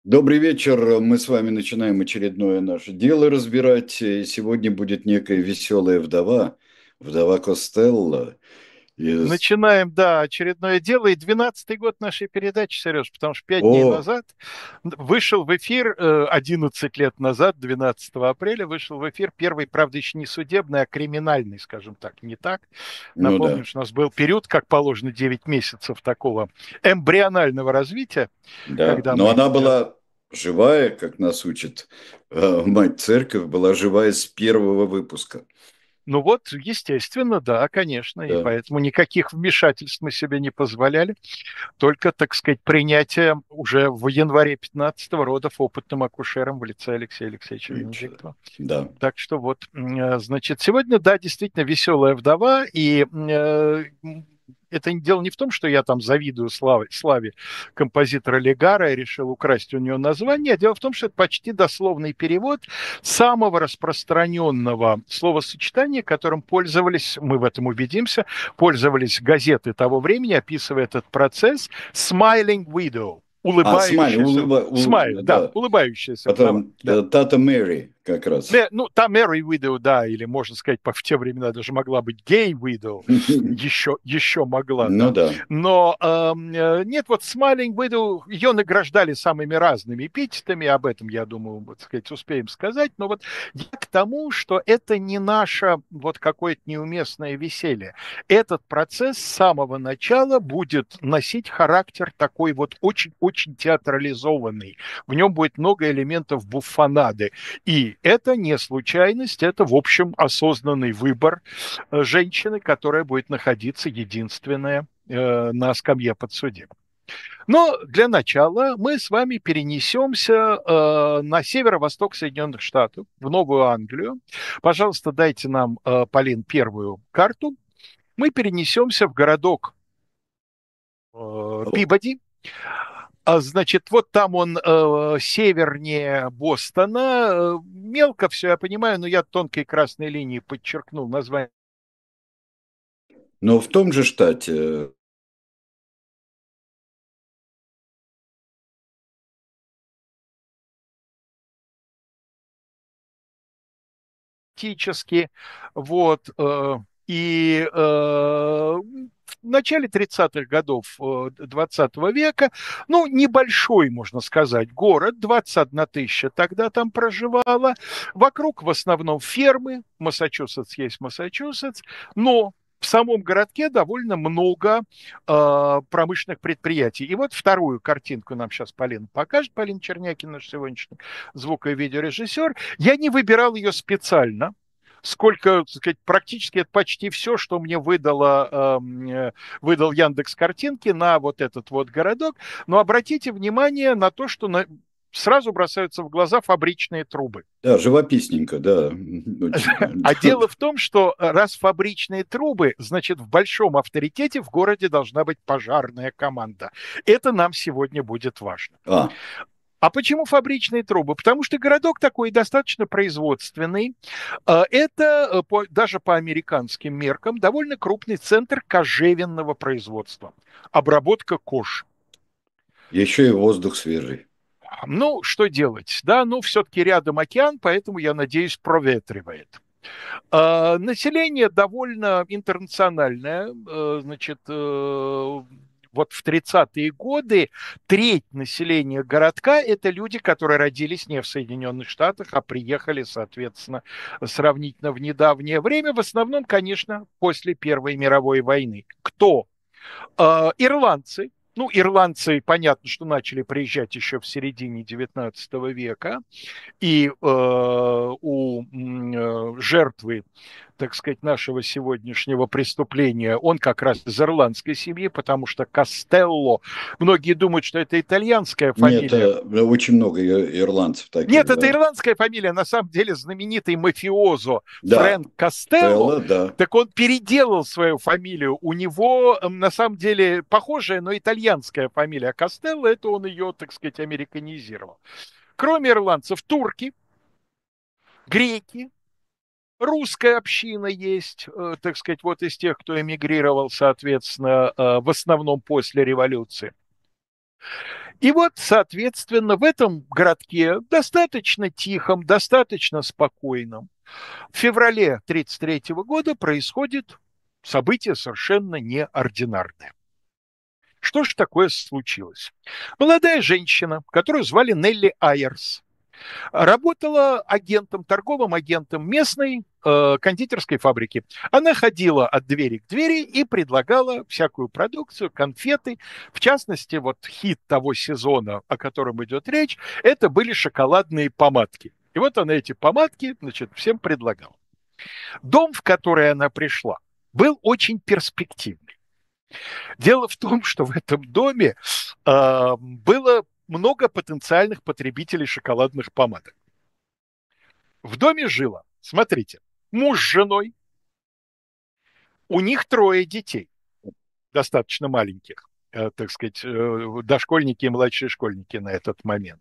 Добрый вечер. Мы с вами начинаем очередное наше дело разбирать. И сегодня будет некая веселая вдова, вдова Костелло из... Начинаем, да, очередное дело. И 12-й год нашей передачи, Сереж, потому что 5 дней О, назад вышел в эфир, 11 лет назад, 12 апреля, вышел в эфир первый, правда, еще не судебный, а криминальный, скажем так, не так. ну Напомню, да, что у нас был период, как положено, 9 месяцев такого эмбрионального развития, да. когда Но мы она была живая, как нас учит мать церковь, была живая с первого выпуска. ну вот, естественно, да, конечно, и Да, поэтому никаких вмешательств мы себе не позволяли. Только, так сказать, принятие уже в январе 15-го родов опытным акушером в лице Алексея Алексеевича ничего. Венедиктова. Да. Так что вот, значит, сегодня, да, действительно веселая вдова, и это дело не в том, что я там завидую славе композитора Легара и решил украсть у нее название, а дело в том, что это почти дословный перевод самого распространенного словосочетания, которым пользовались, мы в этом убедимся, пользовались газеты того времени, описывая этот процесс «smiling widow», А, Смайли, улыбающаяся, смайл, да, да. улыбающаяся вдова, Потом да. Тата Мэри как раз. Ну, там Mary Widow, да, или, можно сказать, в те времена даже могла быть Gay Widow, еще могла, Ну да. да. Но нет, вот Smiling Widow, ее награждали самыми разными эпитетами, об этом, я думаю, вот, сказать, успеем сказать, но вот я к тому, что это не наше вот какое-то неуместное веселье. Этот процесс с самого начала будет носить характер такой вот очень-очень театрализованный. В нем будет много элементов буфонады. И это не случайность, это, в общем, осознанный выбор женщины, которая будет находиться единственная на скамье подсудимых. Но для начала мы с вами перенесемся на северо-восток Соединенных Штатов, в Новую Англию. Пожалуйста, дайте нам, Полин, первую карту. Мы перенесемся в городок Пибоди. Значит, вот там он севернее Бостона. Мелко все, я понимаю, но я тонкой красной линией подчеркнул название Но в том же штате. фактически. Вот. И в начале 30-х годов 20 века, ну, небольшой, можно сказать, город, 21 тысяча тогда там проживала, вокруг в основном фермы, Массачусетс есть Массачусетс, но в самом городке довольно много промышленных предприятий. И вот вторую картинку нам сейчас Полина покажет, Полина Чернякина, наш сегодняшний звук- и видеорежиссер. Я не выбирал ее специально, сколько, так сказать, практически это почти все, что мне выдал Яндекс картинки на вот этот вот городок. Но обратите внимание на то, что сразу бросаются в глаза фабричные трубы. Да, живописненько, да, очень. А дело в том, что раз фабричные трубы, значит, в большом авторитете в городе должна быть пожарная команда. Это нам сегодня будет важно. А, А почему фабричные трубы? Потому что городок такой достаточно производственный. Это даже по американским меркам довольно крупный центр кожевенного производства. Обработка кож. еще и воздух свежий. Ну, что делать? Да, ну, все-таки рядом океан, поэтому, я надеюсь, проветривает. Население довольно интернациональное. Значит, вот в 30-е годы треть населения городка – это люди, которые родились не в Соединенных Штатах, а приехали, соответственно, сравнительно в недавнее время, в основном, конечно, после Первой мировой войны. Кто? Ирландцы. Ну, ирландцы, понятно, что начали приезжать еще в середине XIX века, и у жертвы, так сказать, нашего сегодняшнего преступления, он как раз из ирландской семьи, потому что Костелло, многие думают, что это итальянская Нет, фамилия. очень много ирландцев таких, Нет, это да. ирландская фамилия, на самом деле знаменитый мафиозо Да, Фрэнк Костелло, Стелла, да. так он переделал свою фамилию. У него, на самом деле, похожая, но итальянская фамилия Костелло, это он ее, так сказать, американизировал. Кроме ирландцев, турки, греки, русская община есть, так сказать, вот из тех, кто эмигрировал, соответственно, в основном после революции. И вот, соответственно, в этом городке, достаточно тихом, достаточно спокойном, в феврале 1933 года происходит событие совершенно неординарное. Что же такое случилось? Молодая женщина, которую звали Нелли Айерс, работала агентом, торговым агентом местной кондитерской фабрики. Она ходила от двери к двери и предлагала всякую продукцию, конфеты. В частности, вот хит того сезона, о котором идет речь, это были шоколадные помадки. И вот она эти помадки, значит, всем предлагала. Дом, в который она пришла, был очень перспективный. Дело в том, что в этом доме было много потенциальных потребителей шоколадных помадок. В доме жило, смотрите, муж с женой, у них 3 детей, достаточно маленьких, так сказать, дошкольники и младшие школьники на этот момент.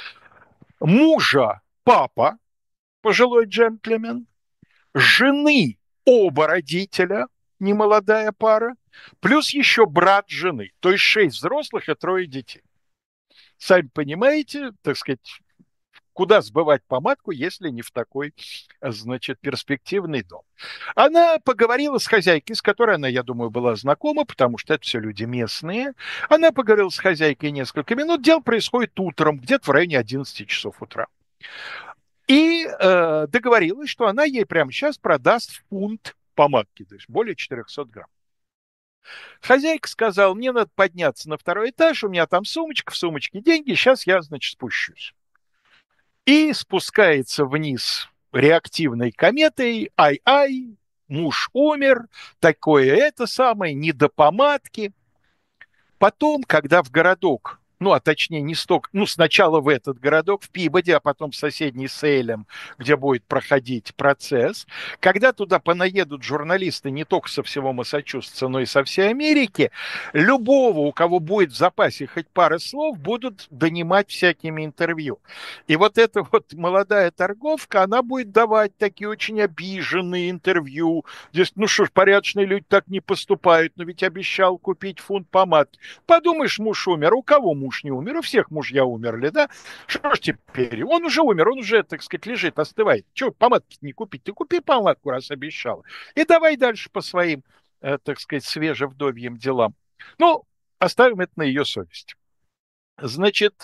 Мужа папа, пожилой джентльмен, жены оба родителя, немолодая пара, плюс еще брат жены, то есть 6 взрослых и 3 детей. Сами понимаете, так сказать, куда сбывать помадку, если не в такой, значит, перспективный дом. Она поговорила с хозяйкой, с которой она, я думаю, была знакома, потому что это все люди местные. Она поговорила с хозяйкой несколько минут. Дело происходит утром, где-то в районе 11 часов утра. И договорилась, что она ей прямо сейчас продаст фунт помадки, то есть более 400 грамм. Хозяйка сказала, мне надо подняться на 2-й этаж, у меня там сумочка, в сумочке деньги, сейчас я, значит, спущусь. И спускается вниз реактивной кометой, ай-ай, муж умер, такое это самое, не до помадки. Потом, когда в городок, ну, а точнее не столько, ну, сначала в этот городок, в Пибоди, а потом в соседний Сейлем, где будет проходить процесс, когда туда понаедут журналисты не только со всего Массачусетса, но и со всей Америки, любого, у кого будет в запасе хоть пара слов, будут донимать всякими интервью. И вот эта вот молодая торговка, она будет давать такие очень обиженные интервью. Здесь, ну что ж, порядочные люди так не поступают, но ведь обещал купить фунт помадки. Подумаешь, муж умер. У кого муж не умер? У всех мужья умерли, да? Что ж теперь? Он уже умер, он уже, так сказать, лежит, остывает. Чего помадки не купить? Ты купи помадку, раз обещал. И давай дальше по своим, так сказать, свежевдовьим делам. Ну, оставим это на ее совесть. Значит,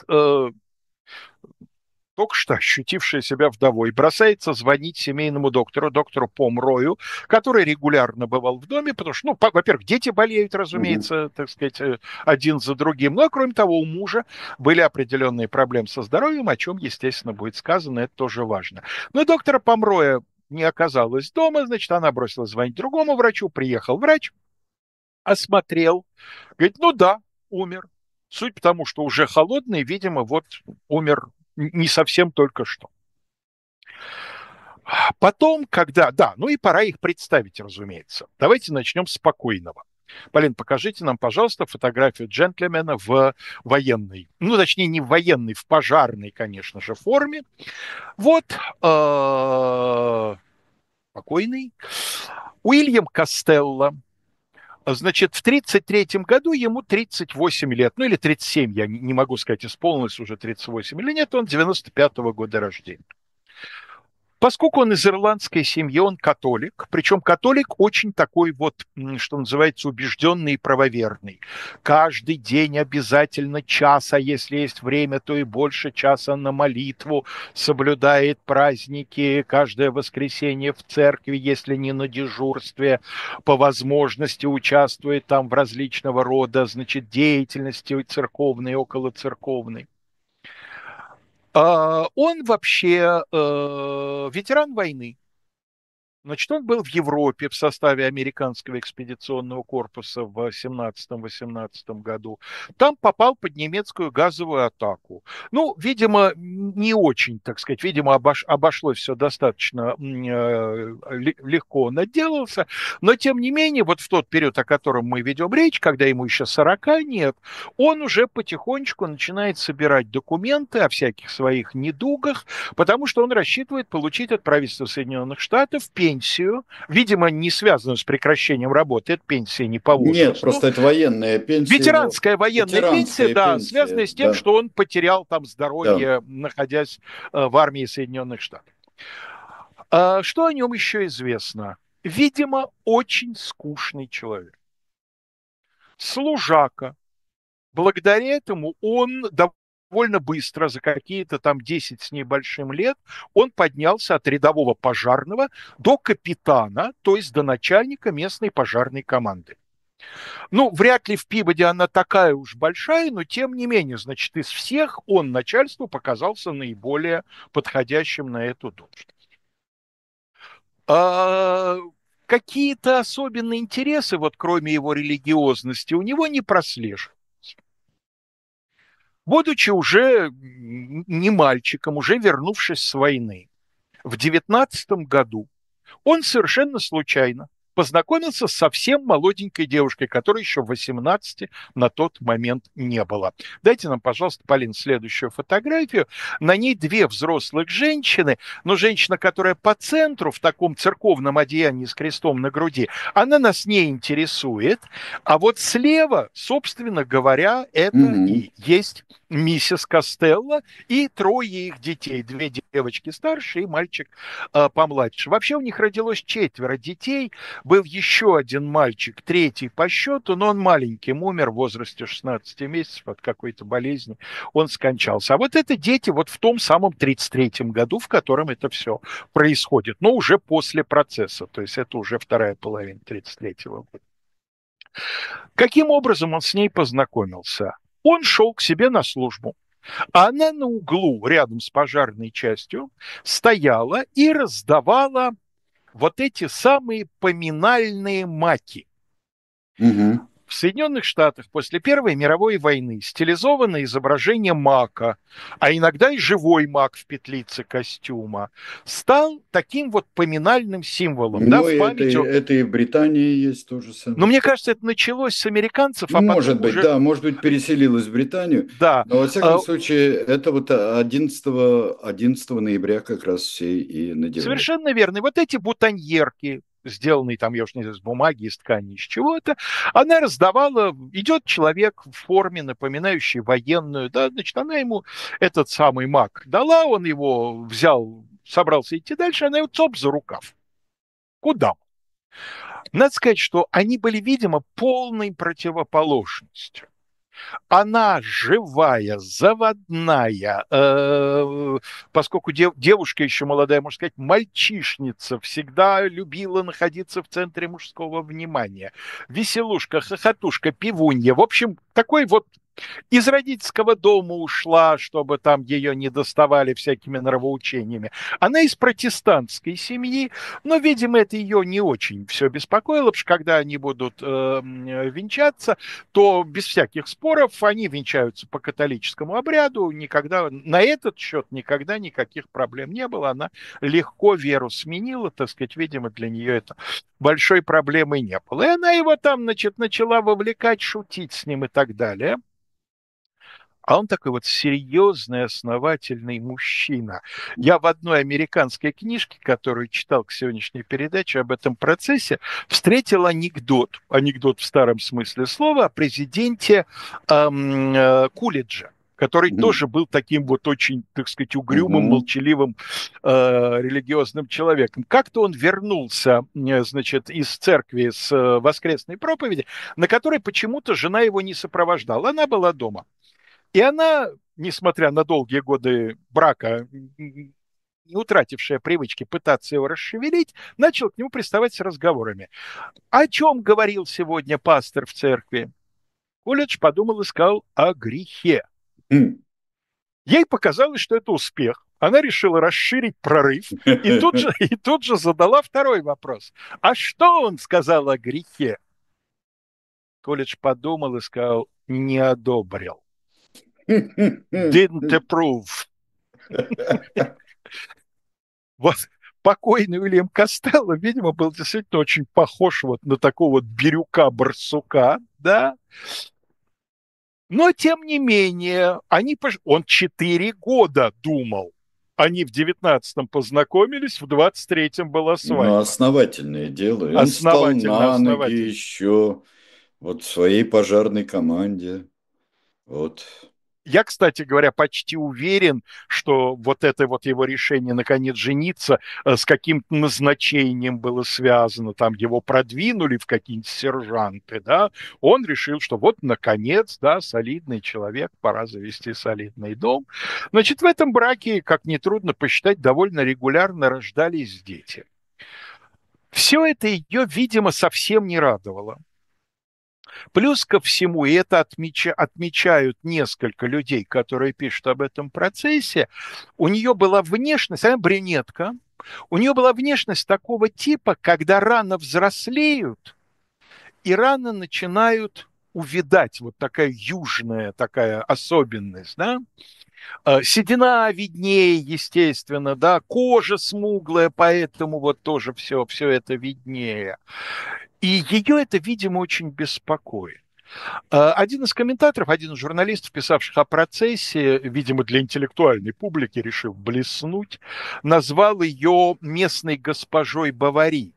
только что ощутившая себя вдовой, бросается звонить семейному доктору Помрою, который регулярно бывал в доме, потому что, ну, во-первых, дети болеют, разумеется, так сказать, один за другим, ну, а кроме того, у мужа были определенные проблемы со здоровьем, о чем, естественно, будет сказано, это тоже важно. Но доктора Помроя не оказалось дома, значит, она бросила звонить другому врачу, приехал врач, осмотрел, говорит, ну да, умер. Суть потому, что уже холодный, видимо, вот умер не совсем только что. Потом, когда... Да, ну и пора их представить, разумеется. Давайте начнем с спокойного. Полин, покажите нам, пожалуйста, фотографию джентльмена в военной, ну, точнее, не в военной, в пожарной, конечно же, форме. Вот покойный Уильям Костелло. Значит, в 1933 году ему 38 лет, ну или 37, я не могу сказать, исполнилось уже 38 или нет, он 95-го года рождения. Поскольку он из ирландской семьи, он католик, причем католик очень такой вот, что называется, убежденный и правоверный. Каждый день обязательно час, а если есть время, то и больше часа на молитву, соблюдает праздники, каждое воскресенье в церкви, если не на дежурстве, по возможности участвует там в различного рода, значит, деятельности церковной, околоцерковной. Он вообще ветеран войны. Значит, он был в Европе в составе американского экспедиционного корпуса в 17-18 году. Там попал под немецкую газовую атаку. Ну, видимо, не очень, так сказать, видимо, обошлось все достаточно легко, он отделался. Но, тем не менее, вот в тот период, о котором мы ведем речь, когда ему еще 40 нет, он уже потихонечку начинает собирать документы о всяких своих недугах, потому что он рассчитывает получить от правительства Соединенных Штатов пенсию пенсию, видимо, не связанную с прекращением работы, это пенсия не по Нет, возрасту. просто это военная пенсия его. Ветеранская военная пенсия, Ветеранская да, пенсия, связанная с тем, да, что он потерял там да. здоровье, находясь в армии Соединенных Штатов. Что о нем еще известно? Видимо, очень скучный человек. Служака. Благодаря этому он довольно быстро, за какие-то там 10 с небольшим лет, он поднялся от рядового пожарного до капитана, то есть до начальника местной пожарной команды. Ну, вряд ли в Пибоди она такая уж большая, но тем не менее, значит, из всех он начальству показался наиболее подходящим на эту должность. А, какие-то особенные интересы, вот кроме его религиозности, у него не прослеживаются. Будучи уже не мальчиком, уже вернувшись с войны, в 19 году он совершенно случайно познакомился с совсем молоденькой девушкой, которой еще 18 на тот момент не было. Дайте нам, пожалуйста, Полин, следующую фотографию. На ней две взрослых женщины, но женщина, которая по центру в таком церковном одеянии с крестом на груди, она нас не интересует. А вот слева, собственно говоря, это Мгм. и есть миссис Костелло и трое их детей. Две девочки старше и мальчик помладше. Вообще у них родилось 4 детей. Был еще один мальчик, третий по счету, но он маленьким умер в возрасте 16 месяцев от какой-то болезни. Он скончался. А вот это дети вот в том самом 33-м году, в котором это все происходит. Но уже после процесса. То есть это уже вторая половина 33-го года. Каким образом он с ней познакомился? Он шел к себе на службу. А она на углу, рядом с пожарной частью, стояла и раздавала вот эти самые поминальные маки. Мгм. В Соединенных Штатах после Первой мировой войны стилизованное изображение мака, а иногда и живой мак в петлице костюма, стал таким вот поминальным символом, да, Ну, в и память о... это и в Британии есть то же Но самое. мне кажется, это началось с американцев, а Может потом быть, уже... да, может быть, переселилась в Британию, Да, но во всяком случае, это вот 11 ноября как раз все и надевают. совершенно верно. И вот эти бутоньерки, сделанные там, я уж не знаю, из бумаги, из ткани, из чего-то, она раздавала, идет человек в форме, напоминающей военную, да, значит, она ему этот самый маг дала, он его взял, собрался идти дальше, она его цоп за рукав. Куда? Надо сказать, что они были, видимо, полной противоположностью. Она живая, заводная, поскольку девушка еще молодая, можно сказать, мальчишница, всегда любила находиться в центре мужского внимания. Веселушка, хохотушка, пивунья. В общем, такой вот из родительского дома ушла, чтобы там ее не доставали всякими нравоучениями. Она из протестантской семьи, но, видимо, это ее не очень все беспокоило, потому что когда они будут венчаться, то без всяких споров они венчаются по католическому обряду, никогда на этот счет никогда никаких проблем не было, она легко веру сменила, так сказать, видимо, для нее это большой проблемой не было. И она его там, значит, начала вовлекать, шутить с ним и так далее. А он такой вот серьезный, основательный мужчина. Я в одной американской книжке, которую читал к сегодняшней передаче об этом процессе, встретил анекдот, анекдот в старом смысле слова, о президенте Кулиджа, который Мгм. тоже был таким вот очень, так сказать, угрюмым, Мгм. молчаливым религиозным человеком. Как-то он вернулся, значит, из церкви с воскресной проповеди, на которой почему-то жена его не сопровождала. Она была дома. И она, несмотря на долгие годы брака, не утратившая привычки пытаться его расшевелить, начала к нему приставать с разговорами. О чем говорил сегодня пастор в церкви? Колледж подумал и сказал о грехе. М. Ей показалось, что это успех. Она решила расширить прорыв и тут же задала второй вопрос. А что он сказал о грехе? Колледж подумал и сказал, не одобрил. Didn't approve. Вот покойный Уильям Костелло, видимо, был действительно очень похож вот на такого вот бирюка-барсука, да, но, тем не менее, он 4 года думал, Они в 19-м познакомились, в 23-м была Но свадьба. основательное дело. И он встал Основательно, на ноги основательно. еще вот в своей пожарной команде. Вот. Я, кстати говоря, почти уверен, что вот это вот его решение наконец жениться с каким-то назначением было связано, там его продвинули в какие-нибудь сержанты, да, он решил, что вот наконец, да, солидный человек, пора завести солидный дом. Значит, в этом браке, как нетрудно посчитать, довольно регулярно рождались дети. Все это ее, видимо, совсем не радовало. Плюс ко всему, и это отмечают несколько людей, которые пишут об этом процессе, у нее была внешность, она брюнетка, у нее была внешность такого типа, когда рано взрослеют и рано начинают увидать, вот такая южная такая особенность, да, седина виднее, естественно, да, кожа смуглая, поэтому вот тоже все это виднее. И ее это, видимо, очень беспокоит. Один из комментаторов, один из журналистов, писавших о процессе, видимо, для интеллектуальной публики, решив блеснуть, назвал ее местной госпожой Бавари.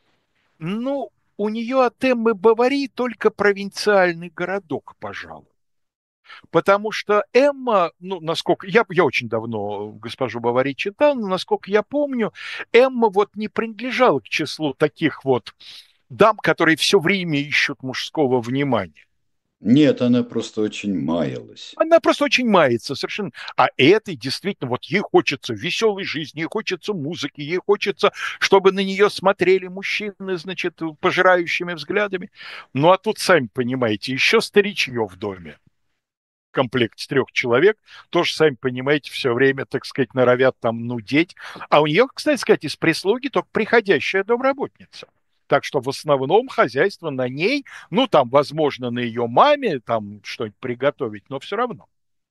Ну, у нее от Эммы Бавари только провинциальный городок, пожалуй. Потому что Эмма, ну, насколько... Я очень давно госпожу Бавари читал, но, насколько я помню, Эмма вот не принадлежала к числу таких вот дам, которые все время ищут мужского внимания. Нет, она просто очень маялась. Она просто очень мается совершенно. А этой действительно, вот ей хочется веселой жизни, ей хочется музыки, ей хочется, чтобы на нее смотрели мужчины, значит, пожирающими взглядами. Ну, а тут, сами понимаете, еще старичье в доме. В комплекте 3 человек, тоже, сами понимаете, все время, так сказать, норовят там нудеть. А у нее, кстати сказать, из прислуги только приходящая домработница. Так что в основном хозяйство на ней, ну, там, возможно, на ее маме там что-нибудь приготовить, но все равно.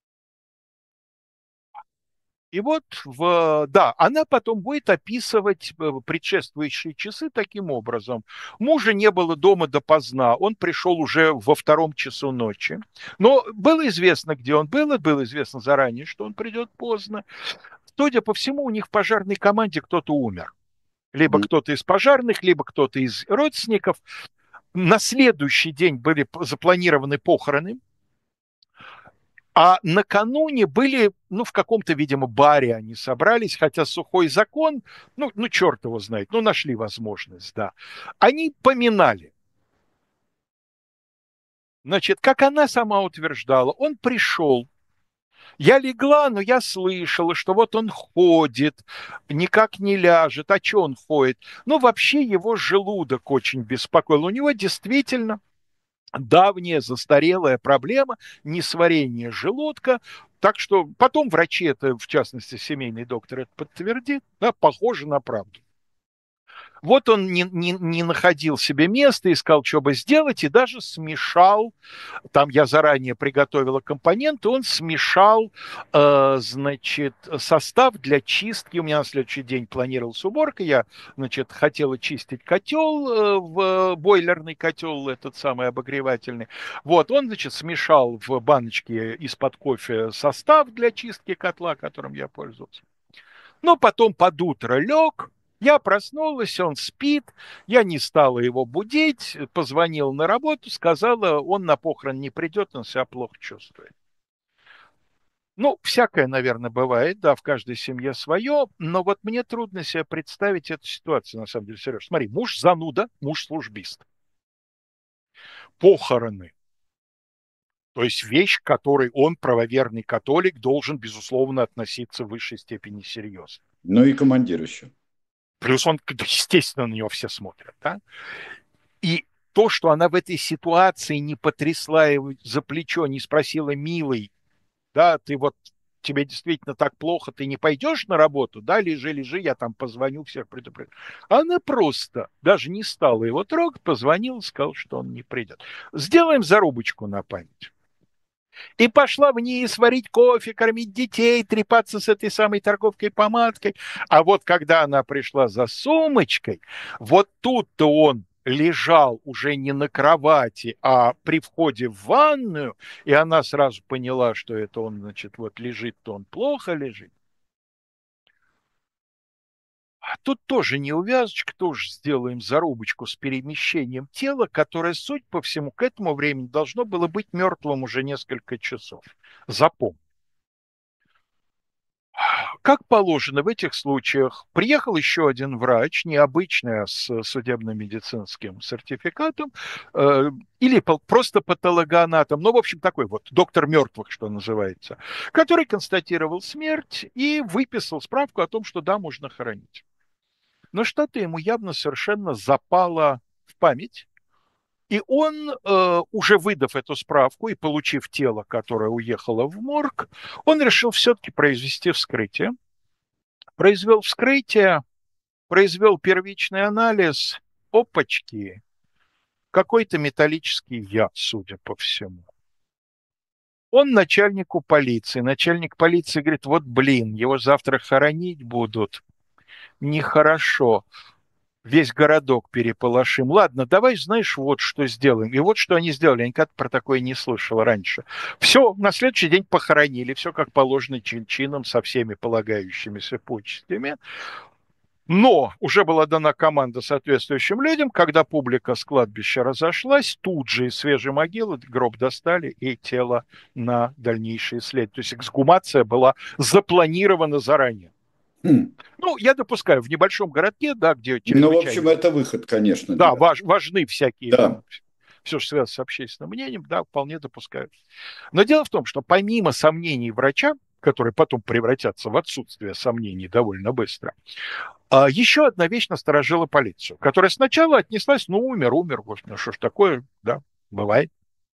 И вот, да, она потом будет описывать предшествующие часы таким образом. Мужа не было дома допоздна, он пришел уже во 2 часу ночи. Но было известно, где он был, и было известно заранее, что он придет поздно. Судя по всему, у них в пожарной команде кто-то умер. Либо кто-то из пожарных, либо кто-то из родственников. На следующий день были запланированы похороны, а накануне были, ну, в каком-то, видимо, баре они собрались, хотя сухой закон, ну черт его знает, ну, нашли возможность, да. Они поминали. Значит, как она сама утверждала, он пришел, я легла, но я слышала, что вот он ходит, никак не ляжет. А что он ходит? Ну, вообще его желудок очень беспокоил. У него действительно давняя застарелая проблема несварения желудка. Так что потом врачи это, в частности, семейный доктор это подтвердит, да, похоже на правду. Вот он не находил себе места, искал, что бы сделать, и даже смешал, там я заранее приготовила компоненты, он смешал, значит, состав для чистки. У меня на следующий день планировалась уборка, я, значит, хотела чистить котел, бойлерный котел, этот самый обогревательный. Вот, он, значит, смешал в баночке из-под кофе состав для чистки котла, которым я пользовался. Но потом под утро лег, я проснулась, он спит, я не стала его будить, позвонила на работу, сказала, он на похорон не придет, он себя плохо чувствует. Ну, всякое, наверное, бывает, да, в каждой семье свое, но вот мне трудно себе представить эту ситуацию, на самом деле, Сереж. Смотри, муж зануда, муж службист. Похороны. То есть вещь, к которой он, правоверный католик, должен, безусловно, относиться в высшей степени серьезно. Ну и командир еще. Плюс он, естественно, на него все смотрят, да? И то, что она в этой ситуации не потрясла его за плечо, не спросила, милый, да, ты вот, тебе действительно так плохо, ты не пойдешь на работу, да, лежи, лежи, я там позвоню, всех предупрежу. Она просто даже не стала его трогать, позвонила, сказала, что он не придет. Сделаем зарубочку на память. И пошла вниз варить кофе, кормить детей, трепаться с этой самой торговкой-помадкой. А вот когда она пришла за сумочкой, вот тут-то он лежал уже не на кровати, а при входе в ванную, и она сразу поняла, что это он, значит, вот лежит, то он плохо лежит. Тут тоже неувязочка, тоже сделаем зарубочку с перемещением тела, которое, судя по всему, к этому времени должно было быть мертвым уже несколько часов. Запомни. Как положено в этих случаях, приехал еще один врач, необычный, а с судебно-медицинским сертификатом, или просто патологоанатом, ну, в общем, такой вот доктор мертвых, что называется, который констатировал смерть и выписал справку о том, что да, можно хоронить. Но что-то ему явно совершенно запало в память, и он, уже выдав эту справку и получив тело, которое уехало в морг, он решил все-таки произвести вскрытие. Произвел вскрытие, произвел первичный анализ, опачки, какой-то металлический яд, судя по всему. Он начальнику полиции. Начальник полиции говорит, вот блин, его завтра хоронить будут. Нехорошо. Весь городок переполошим. Ладно, давай, знаешь, вот что сделаем. И вот что они сделали. Я никогда про такое не слышал раньше. Все, на следующий день похоронили. Все как положено чин-чином, со всеми полагающимися почестями. Но уже была дана команда соответствующим людям, когда публика с кладбища разошлась, тут же из свежей могилы гроб достали и тело на дальнейшие исследования. То есть эксгумация была запланирована заранее. Хм. Ну, я допускаю, в небольшом городке, да, где Ну, в чрезвычайно... общем, это выход, конечно, Да, для... важны всякие Да. там, все, что связано с общественным мнением, да, вполне допускаю. Но дело в том, что помимо сомнений врача, которые потом превратятся в отсутствие сомнений довольно быстро, еще одна вещь насторожила полицию, которая сначала отнеслась, ну, умер, господи, ну что ж такое, да, бывает.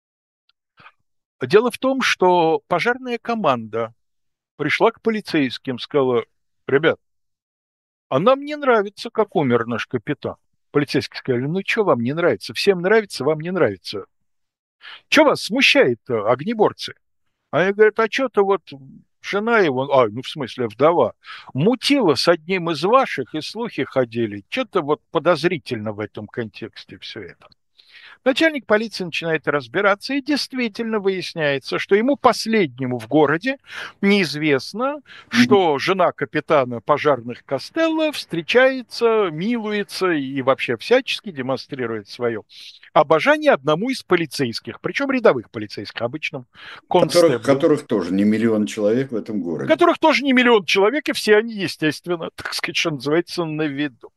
Дело в том, что пожарная команда пришла к полицейским, сказала, ребят, а нам не нравится, как умер наш капитан. Полицейские сказали, ну, что вам не нравится? Всем нравится, вам не нравится. Что вас смущает-то, огнеборцы? Они говорят, а что-то вот жена его, ну в смысле вдова, мутила с одним из ваших, и слухи ходили. Что-то вот подозрительно в этом контексте все это. Начальник полиции начинает разбираться, и действительно выясняется, что ему последнему в городе неизвестно, что жена капитана пожарных Костелло встречается, милуется и вообще всячески демонстрирует свое обожание одному из полицейских, причем рядовых полицейских, обычным констеблю, Которых тоже не миллион человек в этом городе. которых тоже не миллион человек, и все они, естественно, так сказать, что называется, на виду.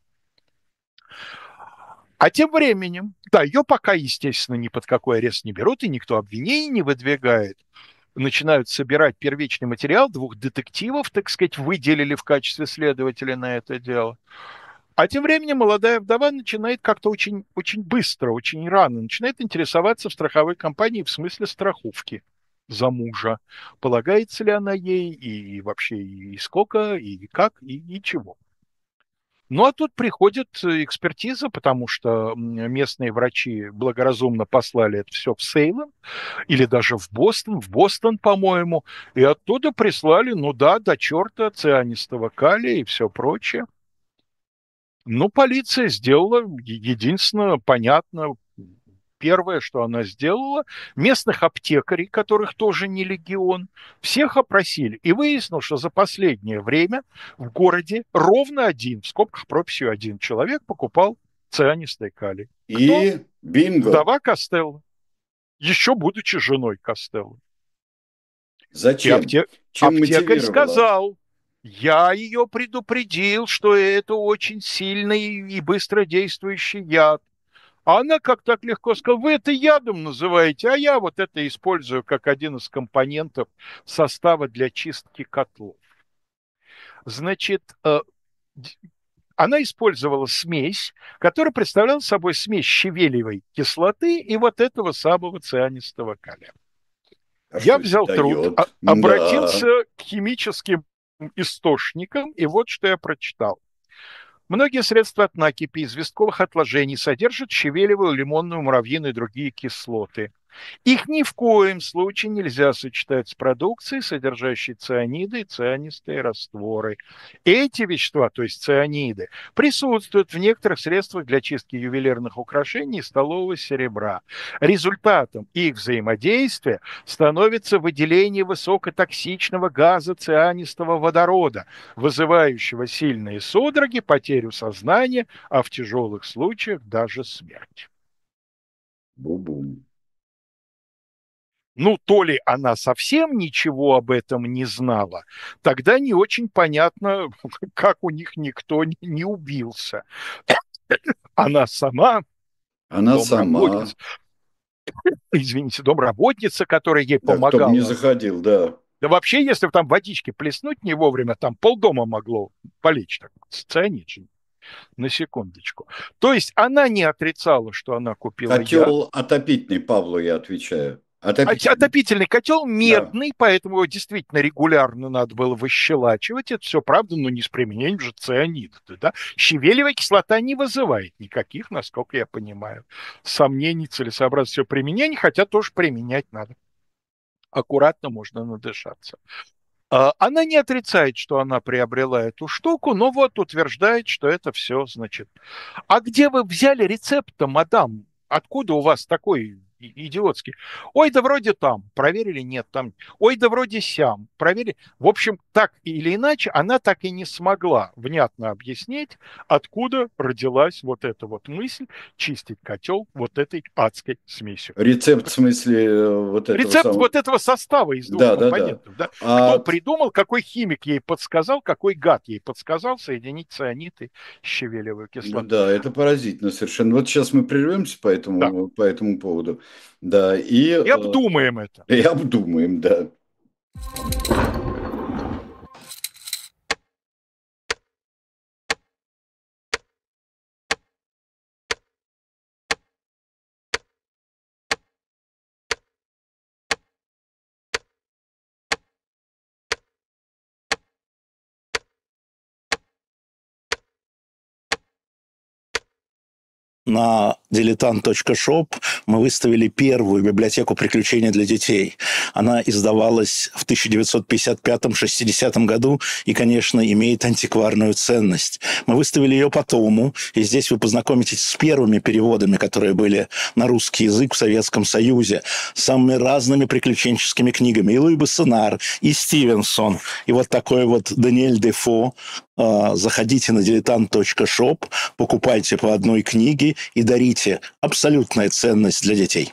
А тем временем, да, ее пока, естественно, ни под какой арест не берут, и никто обвинений не выдвигает. Начинают собирать первичный материал, двух детективов, так сказать, выделили в качестве следователя на это дело. А тем временем молодая вдова начинает как-то очень, очень быстро, очень рано, начинает интересоваться в страховой компании в смысле страховки за мужа. Полагается ли она ей, и вообще, и сколько, и как, и чего. Ну, а тут приходит экспертиза, потому что местные врачи благоразумно послали это все в Сейлем или даже в Бостон, по-моему, и оттуда прислали, ну да, до черта цианистого калия и все прочее. Ну, полиция сделала единственное, понятно, первое, что она сделала, местных аптекарей, которых тоже не легион, всех опросили. И выяснилось, что за последнее время в городе ровно один, в скобках прописью один человек покупал цианистый калий. Кто? И бинго. Вдова Костелло. Еще будучи женой Костелло. И Зачем? Чем аптекарь мотивировала? сказал, я ее предупредил, что это очень сильный и быстро действующий яд. А она как так легко сказала, вы это ядом называете, а я вот это использую как один из компонентов состава для чистки котлов. Значит, она использовала смесь, которая представляла собой смесь щавелевой кислоты и вот этого самого цианистого калия. А Я что это взял труд, дает? Да. обратился к химическим источникам, и вот что я прочитал. Многие средства от накипи известковых отложений содержат щавелевую, лимонную, муравьиную и другие кислоты. Их ни в коем случае нельзя сочетать с продукцией, содержащей цианиды и цианистые растворы. Эти вещества, то есть цианиды, присутствуют в некоторых средствах для чистки ювелирных украшений и столового серебра. Результатом их взаимодействия становится выделение высокотоксичного газа цианистого водорода, вызывающего сильные судороги, потерю сознания, а в тяжелых случаях даже смерть. Бу-бум. Ну, то ли она совсем ничего об этом не знала, тогда не очень понятно, как у них никто не убился. Она сама, Она сама, домработница, извините, домработница, которая ей да, кто бы не помогала. заходил, да. Да вообще, если там водички плеснуть не вовремя, там полдома могло полечь. Так, цианид же, на секундочку. То есть она не отрицала, что она купила яд. Котел отопительный, Павлу я отвечаю. Отопительный, Отопительный котел да. медный, поэтому его действительно регулярно надо было выщелачивать. Это все правда, но не с применением же цианида. Да? Щавелевая кислота не вызывает никаких, насколько я понимаю, сомнений, целесообразности ее применения, хотя тоже применять надо. Аккуратно можно надышаться. Она не отрицает, что она приобрела эту штуку, но вот утверждает, что это все, значит. А где вы взяли рецепт-то, мадам? Откуда у вас такой идиотский? Ой, да вроде там. Проверили? Нет, там. Ой, да вроде сям. Проверили? В общем, так или иначе, она так и не смогла внятно объяснить, откуда родилась вот эта вот мысль чистить котел вот этой адской смесью. Рецепт в смысле вот этого Рецепт самого. вот этого состава из двух Да, да, да. компонентов. Да? Кто А, придумал, какой химик ей подсказал, какой гад ей подсказал соединить цианид и щавелевую кислоту. да, это поразительно совершенно. Вот сейчас мы прервемся Да, по этому поводу. Да, и обдумаем это. и обдумаем, да. На diletant.shop мы выставили первую библиотеку приключений для детей. Она издавалась в 1955-60 году и, конечно, имеет антикварную ценность. Мы выставили ее по тому, и здесь вы познакомитесь с первыми переводами, которые были на русский язык в Советском Союзе, с самыми разными приключенческими книгами. И Луи Бассенар, и Стивенсон, и вот такой вот Даниэль Дефо. Заходите на diletant.shop, покупайте по одной книге и дарите. Абсолютная ценность для детей.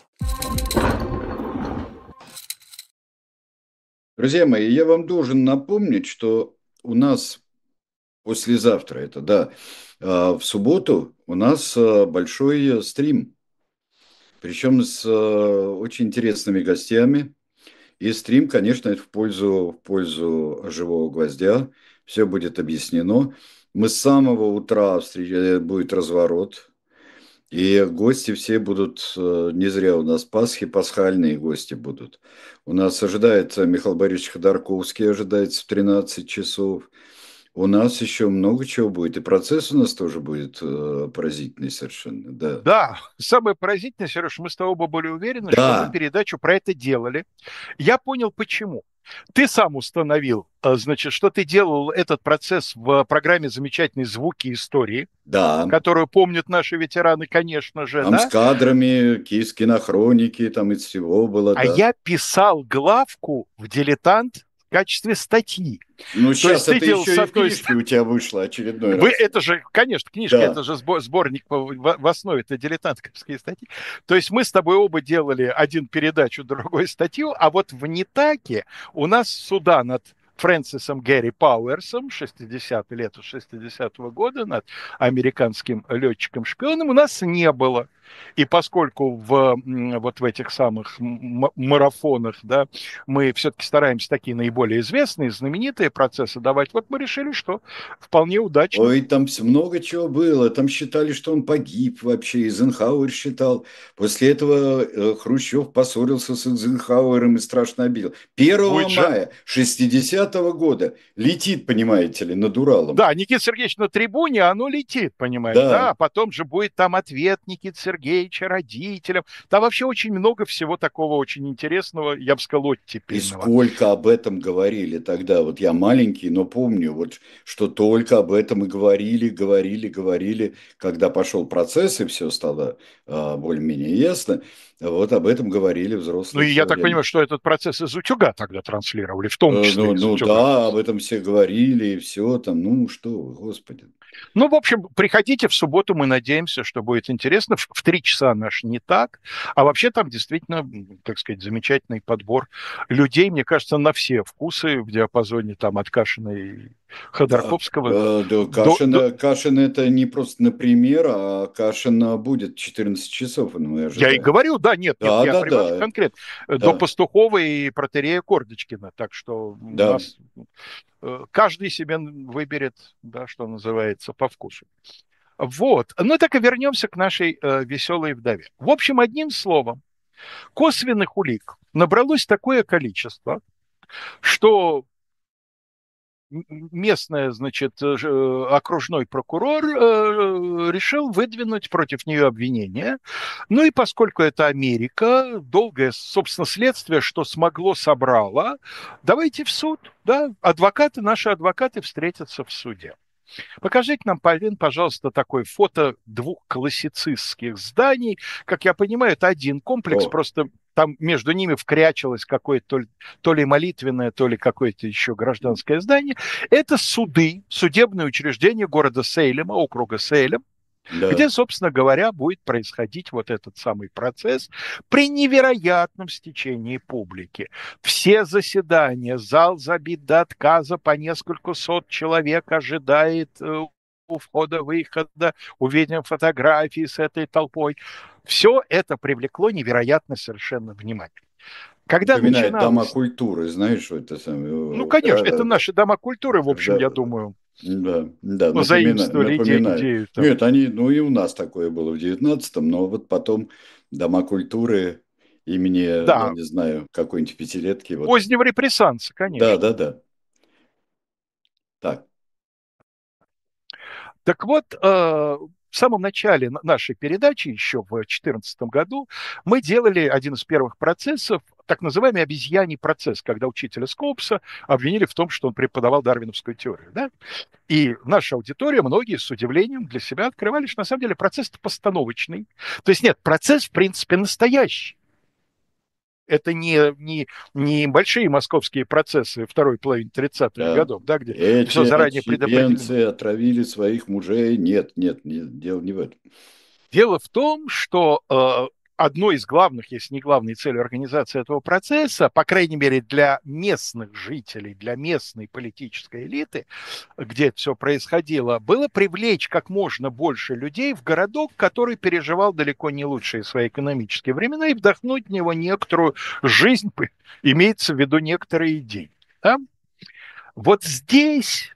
Друзья мои, я вам должен напомнить, что у нас послезавтра, это да, в субботу у нас большой стрим, причем с очень интересными гостями. И стрим, конечно, это в пользу живого гвоздя. Все будет объяснено. Мы с самого утра будет разворот. И гости все будут, не зря у нас Пасхи, пасхальные гости будут. У нас ожидается Михаил Борисович Ходорковский, ожидается в 13 часов. У нас еще много чего будет. И процесс у нас тоже будет поразительный совершенно, да. Да, самое поразительное, Сереж, мы с тобой оба были уверены, что мы Да, передачу про это делали. Я понял, почему. Ты сам установил, значит, что ты делал этот процесс в программе «Замечательные звуки истории», да. которую помнят наши ветераны, конечно же, Там с да? кадрами, кинохроники, там из всего было, А да. я писал главку в «Дилетант» в качестве статьи. Ну, То есть сейчас ты это делал с еще и в одной книжке у тебя вышло очередной Вы, раз. это же, конечно, книжка, Да. это же сборник в основе, это дилетантские статьи. То есть мы с тобой оба делали один передачу, другой статью, а вот в Нитаке у нас суда над Фрэнсисом Гэри Пауэрсом, 60 лет 60-го года, над американским летчиком-шпионом, у нас не было. И поскольку вот в этих самых марафонах, да, мы все-таки стараемся такие наиболее известные, знаменитые процессы давать, вот мы решили, что вполне удачно. Ой, там много чего было. Там считали, что он погиб вообще. Эйзенхауэр считал. После этого Хрущев поссорился с Эйзенхауэром и страшно обидел. Будет 1 жаль. мая 60-го года летит, понимаете ли, над Уралом. Да, Никита Сергеевич на трибуне, оно летит, понимаешь, да, Да, а потом же будет там ответ Никиты Сергеевича Сергеевича родителям. Там вообще очень много всего такого очень интересного, я бы сказал, И оттепельного. сколько об этом говорили тогда. Вот я маленький, но помню, вот, что только об этом и говорили, когда пошел процесс и все стало более-менее ясно. Вот об этом говорили Ну взрослые и в я свое так время. понимаю, что этот процесс из утюга тогда транслировали, в том числе из Ну утюга. да, об этом все говорили, и все там, ну что вы, господи. Ну, в общем, приходите в субботу, мы надеемся, что будет интересно. В 3 часа наш не так. А вообще там действительно, так сказать, замечательный подбор людей, мне кажется, на все вкусы в диапазоне там от Кашина и Да, Ходорковского да, Кашин это не просто например, а Кашин будет 14 часов, мы я и ожидаем. говорю, да, нет, Да, я да, привожу да, конкретно. До да, Пастухова и протеерея Кордочкина. Так что у да. нас каждый себе выберет, да, что называется, по вкусу. Вот. Ну так и вернемся к нашей веселой вдове. В общем, одним словом, косвенных улик набралось такое количество, что местный, значит, окружной прокурор решил выдвинуть против нее обвинение. Ну и поскольку это Америка, долгое, собственно, следствие, что смогло, собрало, давайте в суд, да, адвокаты, наши адвокаты встретятся в суде. Покажите нам, Полин, пожалуйста, такое фото двух классицистских зданий. Как я понимаю, это один комплекс, О, просто там между ними вкрячилось какое-то то ли молитвенное, то ли какое-то еще гражданское здание. Это суды, судебные учреждения города Сейлема, округа Сейлем, да. где, собственно говоря, будет происходить вот этот самый процесс при невероятном стечении публики. Все заседания, зал забит до отказа, по несколько сот человек ожидает у входа-выхода, увидим фотографии с этой толпой. Все это привлекло невероятно совершенно внимание. Когда Напоминает дома начиналось... культуры, знаешь, что это Ну, самое. конечно, Да, это да, да. наши дома культуры, в общем, Да, я думаю, да, да, позаимствовали напоминает. идею там. Нет, они, ну и у нас такое было в 19-м, но вот потом дома культуры имени, я Да, не знаю, какой-нибудь пятилетки, вот. позднего репрессанса, Да, конечно. да, да. Так, Так вот, в самом начале нашей передачи, еще в 2014 году, мы делали один из первых процессов, так называемый обезьяний процесс, когда учителя Скоупса обвинили в том, что он преподавал дарвиновскую теорию. Да? И наша аудитория, многие с удивлением для себя открывали, что на самом деле процесс постановочный. То есть нет, процесс в принципе настоящий. Это не большие московские процессы второй половины 30-х да. годов, да, где все Эти заранее предопределено. отщепенцы отравили своих мужей. Нет, нет, нет, дело не в этом. Дело в том, что одной из главных, если не главной целью организации этого процесса, по крайней мере для местных жителей, для местной политической элиты, где это все происходило, было привлечь как можно больше людей в городок, который переживал далеко не лучшие свои экономические времена, и вдохнуть в него некоторую жизнь, имеется в виду некоторые идеи. Да? Вот здесь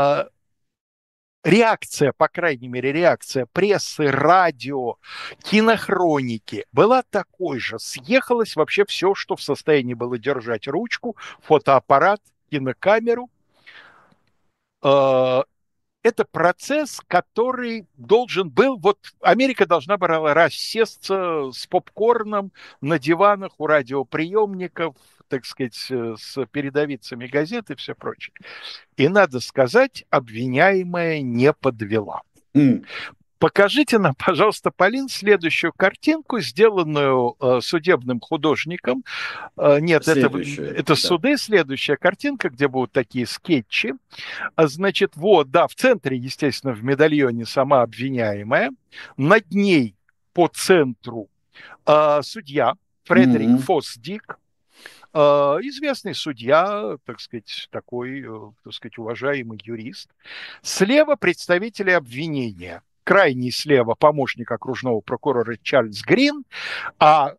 реакция, по крайней мере, реакция прессы, радио, кинохроники была такой же. Съехалось вообще все, что в состоянии было держать ручку, фотоаппарат, кинокамеру. Это процесс, который должен был... Вот Америка должна была рассесться с попкорном на диванах у радиоприемников, так сказать, с передовицами газет и все прочее. И, надо сказать, обвиняемая не подвела. Покажите нам, пожалуйста, Полин, следующую картинку, сделанную судебным художником. Нет, Следующее, это да. суды. Следующая картинка, где будут такие скетчи. Значит, вот, да, в центре, естественно, в медальоне сама обвиняемая. Над ней по центру судья Фредерик Мгм. Фосдик, известный судья, так сказать, такой, так сказать, уважаемый юрист. Слева представители обвинения. Крайний слева помощник окружного прокурора Чарльз Грин, а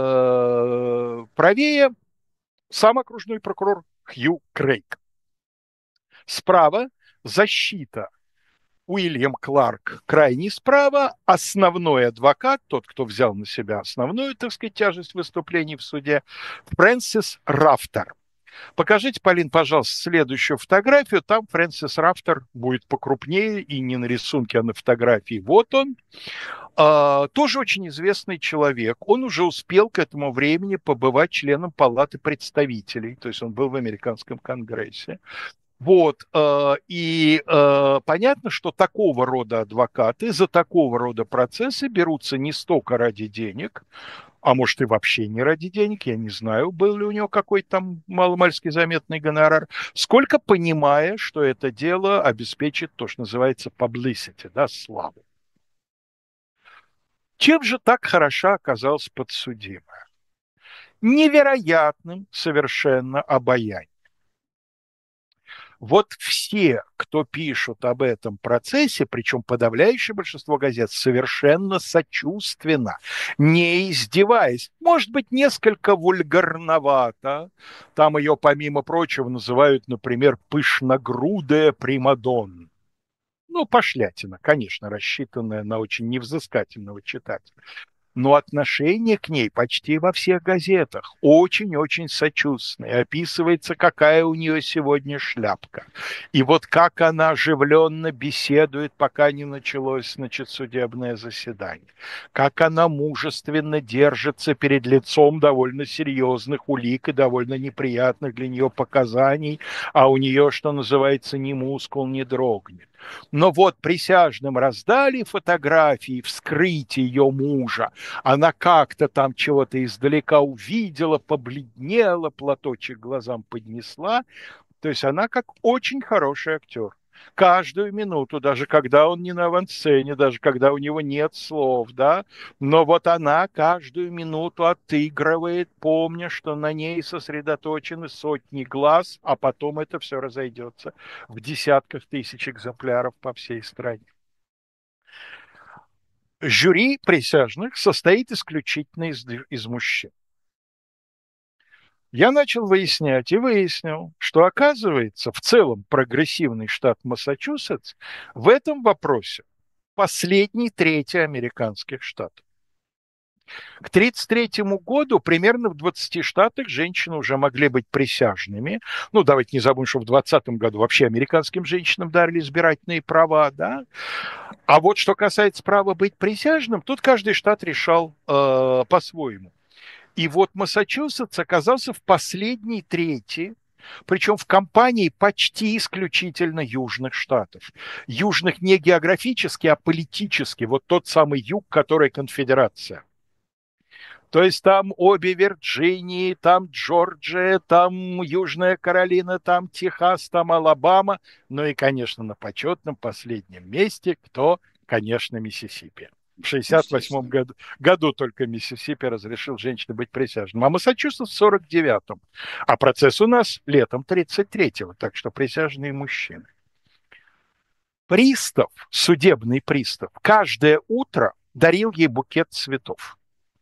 правее сам окружной прокурор Хью Крейг. Справа защита Уильям Кларк, крайний справа, основной адвокат, тот, кто взял на себя основную, так сказать, тяжесть выступлений в суде, Фрэнсис Рафтер. Покажите, Полин, пожалуйста, следующую фотографию. Там Фрэнсис Рафтер будет покрупнее, и не на рисунке, а на фотографии. Вот он. тоже очень известный человек. Он уже успел к этому времени побывать членом Палаты представителей, то есть он был в американском Конгрессе. Вот, и понятно, что такого рода адвокаты за такого рода процессы берутся не столько ради денег, а может и вообще не ради денег, я не знаю, был ли у него какой-то там маломальски заметный гонорар, сколько понимая, что это дело обеспечит то, что называется publicity, да, славу. Чем же так хороша оказалась подсудимая? Невероятным совершенно обаянием. Вот все, кто пишут об этом процессе, причем подавляющее большинство газет, совершенно сочувственно, не издеваясь. Может быть, несколько вульгарновато. Там ее, помимо прочего, называют, например, пышногрудая примадонна. Ну, пошлятина, конечно, рассчитанная на очень невзыскательного читателя. Но отношение к ней почти во всех газетах очень-очень сочувственное. Описывается, какая у нее сегодня шляпка. И вот как она оживленно беседует, пока не началось, значит, судебное заседание. Как она мужественно держится перед лицом довольно серьезных улик и довольно неприятных для нее показаний, а у нее, что называется, ни мускул не дрогнет. Но вот присяжным раздали фотографии вскрытия ее мужа. Она как-то там чего-то издалека увидела, побледнела, платочек глазам поднесла. То есть она как очень хороший актер. Каждую минуту, даже когда он не на авансцене, даже когда у него нет слов, да, но вот она каждую минуту отыгрывает, помня, что на ней сосредоточены сотни глаз, а потом это все разойдется в десятках тысяч экземпляров по всей стране. Жюри присяжных состоит исключительно из мужчин. Я начал выяснять и выяснил, что, оказывается, в целом прогрессивный штат Массачусетс в этом вопросе последний третий американских штатов. К 1933 году примерно в 20 штатах женщины уже могли быть присяжными. Ну, давайте не забудем, что в 2020 году вообще американским женщинам дали избирательные права, да. А вот что касается права быть присяжным, тут каждый штат решал по-своему. И вот Массачусетс оказался в последней трети, причем в компании почти исключительно южных штатов. Южных не географически, а политически. Вот тот самый юг, который конфедерация. То есть там обе Вирджинии, там Джорджия, там Южная Каролина, там Техас, там Алабама. Ну и, конечно, на почетном последнем месте кто? Конечно, Миссисипи. В 1968 году только Миссисипи разрешил женщине быть присяжным. А Массачусетс в 1949-м. А процесс у нас летом 1933-го. Так что присяжные мужчины. Пристав, судебный пристав, каждое утро дарил ей букет цветов.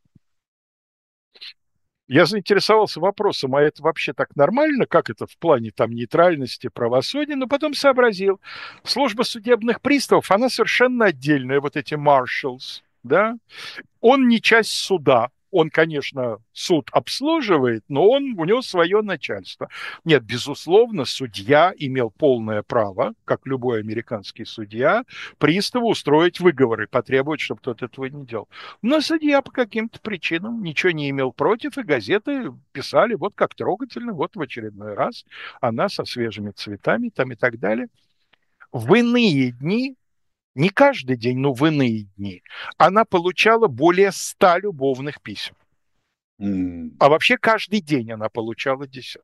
Я заинтересовался вопросом, а это вообще так нормально, как это в плане там нейтральности, правосудия, но потом сообразил, служба судебных приставов, она совершенно отдельная, вот эти marshals, да, он не часть суда, он, конечно, суд обслуживает, но у него свое начальство. Нет, безусловно, судья имел полное право, как любой американский судья, приставу устроить выговоры, потребовать, чтобы тот этого не делал. Но судья по каким-то причинам ничего не имел против, и газеты писали, вот как трогательно, вот в очередной раз она со свежими цветами там и так далее. В иные дни, не каждый день, но в иные дни, она получала более 100 любовных писем. А вообще каждый день она получала десятки.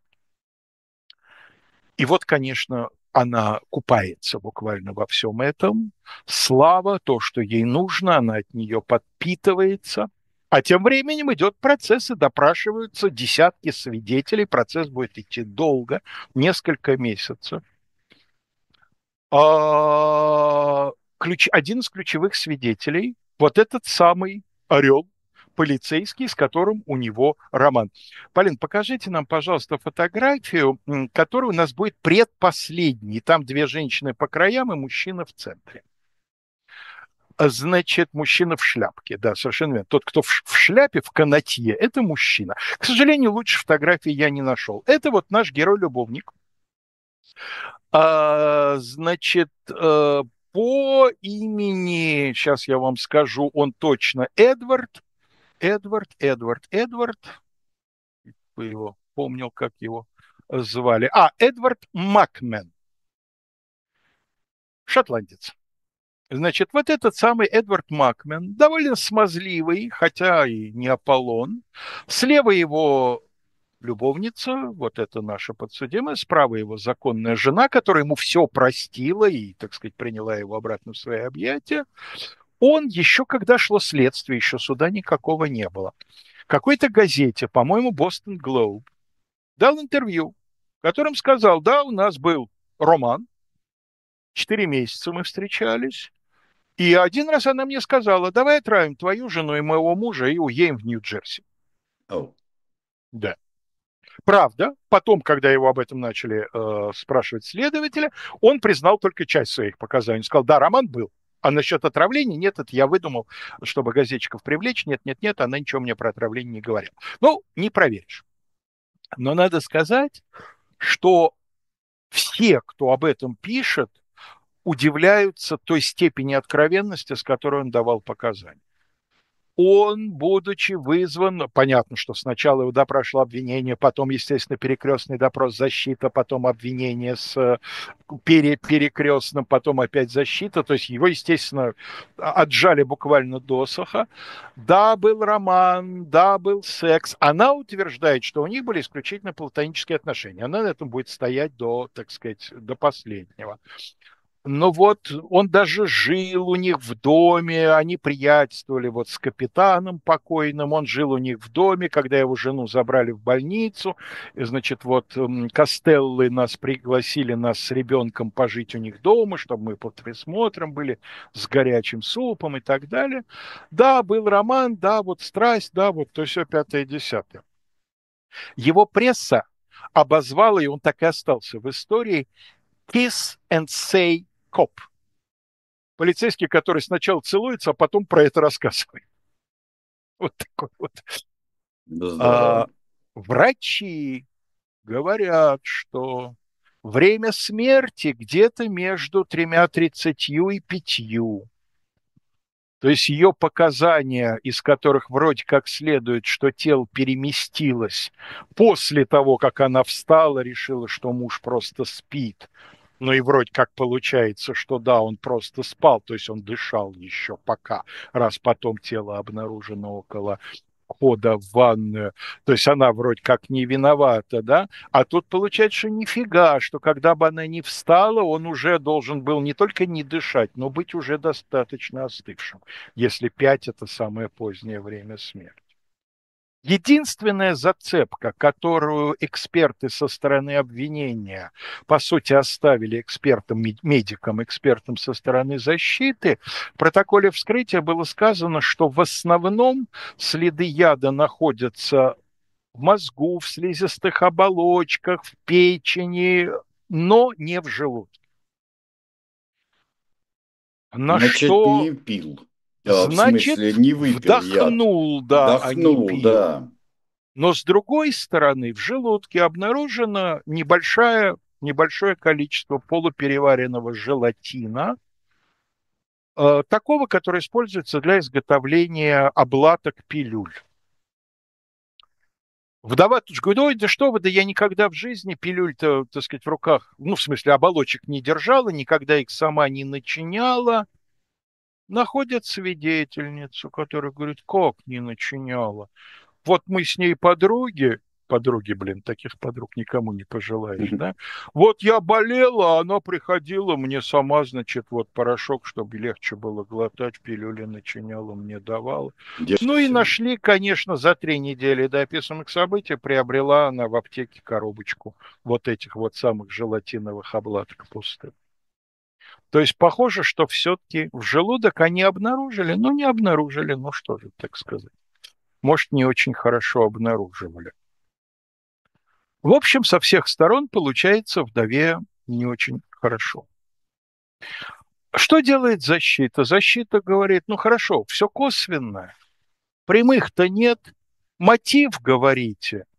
И вот, конечно, она купается буквально во всем этом. Слава, то, что ей нужно, она от нее подпитывается. А тем временем идет процесс, и допрашиваются десятки свидетелей. Процесс будет идти долго, несколько месяцев. Один из ключевых свидетелей, вот этот самый Орел, полицейский, с которым у него роман. Полин, покажите нам, пожалуйста, фотографию, которая у нас будет предпоследней. Там две женщины по краям и мужчина в центре. Значит, мужчина в шляпке, да, совершенно верно. Тот, кто в шляпе, в канатье, это мужчина. К сожалению, лучше фотографии я не нашел. Это вот наш герой-любовник. Значит, по имени, сейчас я вам скажу, он точно Эдвард, вы его помнил, как его звали. Эдвард Макмен, шотландец. Значит, вот этот самый Эдвард Макмен, довольно смазливый, хотя и не Аполлон. Слева его любовница, вот это наша подсудимая, справа его законная жена, которая ему все простила и, так сказать, приняла его обратно в свои объятия. Он еще, когда шло следствие, еще суда никакого не было, какой-то газете, по-моему, Boston Globe, дал интервью, в котором сказал, да, у нас был роман, 4 месяца мы встречались, и один раз она мне сказала, давай отравим твою жену и моего мужа и уедем в Нью-Джерси. Oh. Да. Правда, потом, когда его об этом начали спрашивать следователи, он признал только часть своих показаний. Он сказал, да, роман был. А насчет отравления, нет, это я выдумал, чтобы газетчиков привлечь. Нет, она ничего мне про отравление не говорила. Ну, не проверишь. Но надо сказать, что все, кто об этом пишет, удивляются той степени откровенности, с которой он давал показания. Он, будучи вызван, понятно, что сначала его допрашивало обвинение, потом, естественно, перекрестный допрос, защита, потом обвинение с перекрестным, потом опять защита, то есть его, естественно, отжали буквально досуха. Да, был роман, да, был секс. Она утверждает, что у них были исключительно платонические отношения. Она на этом будет стоять до, так сказать, до последнего. Но вот он даже жил у них в доме, они приятельствовали вот с капитаном покойным, он жил у них в доме, когда его жену забрали в больницу, и, значит, вот Костеллы нас пригласили, нас с ребенком пожить у них дома, чтобы мы под присмотром были, с горячим супом и так далее. Да, был роман, да, вот страсть, да, вот то все пятое-десятое. Его пресса обозвала, и он так и остался в истории, «Kiss and say коп». Полицейский, который сначала целуется, а потом про это рассказывает. Вот такой вот. Здорово. Врачи говорят, что время смерти где-то между 3:30 и 5. То есть ее показания, из которых вроде как следует, что тело переместилось после того, как она встала, решила, что муж просто спит. Ну и вроде как получается, что да, он просто спал, то есть он дышал еще пока, раз потом тело обнаружено около входа в ванную. То есть она вроде как не виновата, да? А тут получается, что нифига, что когда бы она не встала, он уже должен был не только не дышать, но быть уже достаточно остывшим, если 5 – это самое позднее время смерти. Единственная зацепка, которую эксперты со стороны обвинения, по сути, оставили экспертам, медикам, экспертам со стороны защиты, в протоколе вскрытия было сказано, что в основном следы яда находятся в мозгу, в слизистых оболочках, в печени, но не в желудке. На Значит, что, не пил. В значит, смысле, не выпил яд. вдохнул, да, а не Вдохнул, пил. да. Но с другой стороны, в желудке обнаружено небольшое количество полупереваренного желатина, такого, который используется для изготовления обладок пилюль. Вдова тут же говорит, ой, да что вы, да я никогда в жизни пилюль-то, так сказать, в руках, ну, в смысле, оболочек не держала, никогда их сама не начиняла. Находят свидетельницу, которая говорит, как не начиняла? Вот мы с ней подруги, блин, таких подруг никому не пожелаешь, да? Вот я болела, а она приходила, мне сама, значит, вот порошок, чтобы легче было глотать, пилюли начиняла, мне давала. Ну и нашли, конечно, за 3 недели до описанных событий приобрела она в аптеке коробочку вот этих вот самых желатиновых обладок пустых. То есть похоже, что все-таки в желудок они обнаружили, но не обнаружили, ну что же, так сказать. Может, не очень хорошо обнаруживали. В общем, со всех сторон получается вдове не очень хорошо. Что делает защита? Защита говорит, ну хорошо, все косвенное, прямых-то нет, мотив, говорите,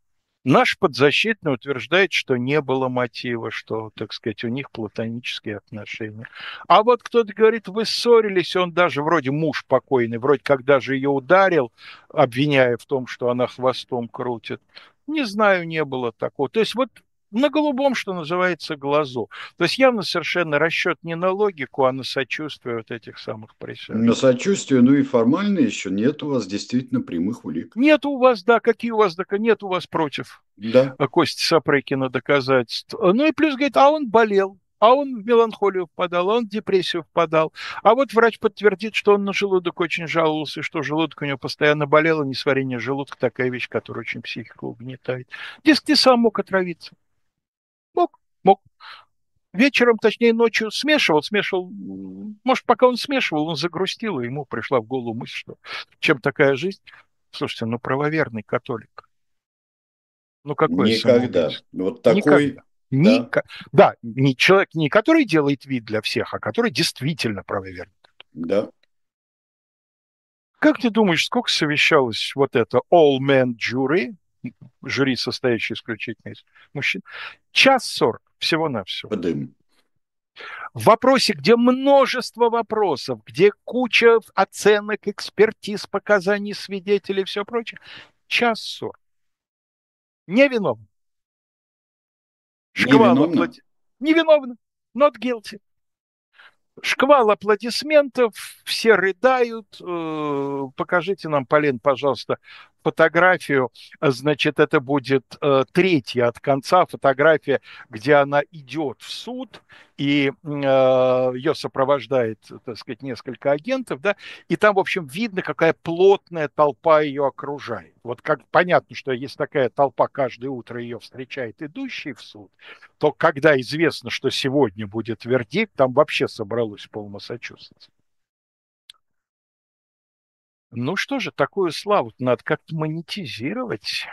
Наш подзащитный утверждает, что не было мотива, что, так сказать, у них платонические отношения. А вот кто-то говорит, вы ссорились, он даже вроде муж покойный, вроде как даже ее ударил, обвиняя в том, что она хвостом крутит. Не знаю, не было такого. То есть вот на голубом, что называется, глазу. То есть явно совершенно расчет не на логику, а на сочувствие вот этих самых присяжных. На сочувствие, ну и формально еще нет у вас действительно прямых улик. Нет у вас, да, какие у вас, нет у вас против Да, Кости Сапрыкина доказательств. Ну и плюс говорит, а он болел, а он в меланхолию впадал, а он в депрессию впадал. А вот врач подтвердит, что он на желудок очень жаловался, что желудок у него постоянно болел, и несварение желудка такая вещь, которая очень психику угнетает. Дескать, ты сам мог отравиться. Мог. Вечером, точнее ночью смешивал, может, пока он смешивал, он загрустил, и ему пришла в голову мысль, что чем такая жизнь? Слушайте, ну правоверный католик. Ну какое никогда. самоубийство? Вот Никогда. такой, да, Да, не человек, не который делает вид для всех, а который действительно правоверный. да. Как ты думаешь, сколько совещалось вот это all-men jury, жюри, состоящее исключительно из мужчин? 1:40 всего-навсего. Подым. В вопросе, где множество вопросов, где куча оценок, экспертиз, показаний свидетелей и все прочее, 1:40. Невиновен. Шквал Невиновно? оплати... Невиновен. Not guilty. Шквал аплодисментов, все рыдают. Покажите нам, Полин, пожалуйста, фотографию. Значит, это будет третья от конца фотография, где она идет в суд, и ее сопровождает, так сказать, несколько агентов, да, и там, в общем, видно, какая плотная толпа ее окружает. Вот как понятно, что если такая толпа каждое утро ее встречает, идущий в суд, то когда известно, что сегодня будет вердикт, там вообще собралось пол Массачусетса. Ну что же, такую славу надо как-то монетизировать.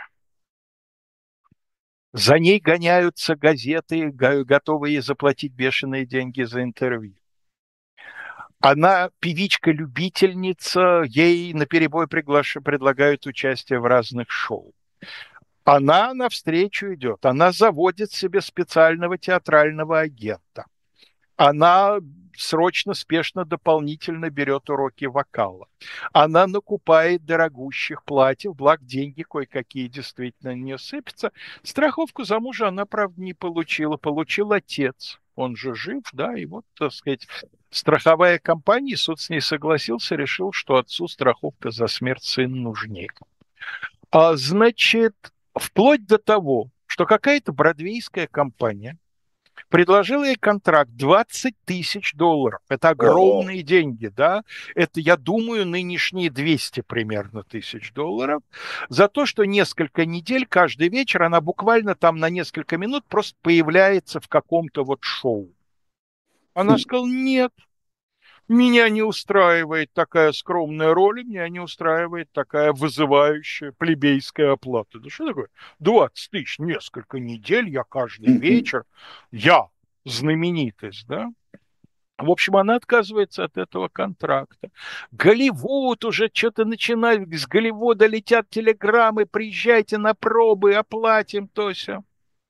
За ней гоняются газеты, готовые заплатить бешеные деньги за интервью. Она певичка-любительница, ей наперебой предлагают участие в разных шоу. Она навстречу идет, она заводит себе специального театрального агента. Она срочно, спешно, дополнительно берет уроки вокала. Она накупает дорогущих платьев, благо деньги кое-какие действительно не сыпятся. Страховку за мужа она, правда, не получила. Получил отец. Он же жив, да, и вот, так сказать, страховая компания, суд с ней согласился, решил, что отцу страховка за смерть сына нужнее. Значит, вплоть до того, что какая-то бродвейская компания предложила ей контракт $20 000. Это Ого. огромные деньги, да? Это, я думаю, нынешние 200 примерно тысяч долларов. За то, что несколько недель, каждый вечер она буквально там на несколько минут просто появляется в каком-то вот шоу. Она сказала, нет, меня не устраивает такая скромная роль, меня не устраивает такая вызывающая плебейская оплата. Да что такое? 20 тысяч, несколько недель, я каждый вечер, я знаменитость, да? В общем, она отказывается от этого контракта. Голливуд уже что-то начинает, с Голливуда летят телеграммы, приезжайте на пробы, оплатим то все.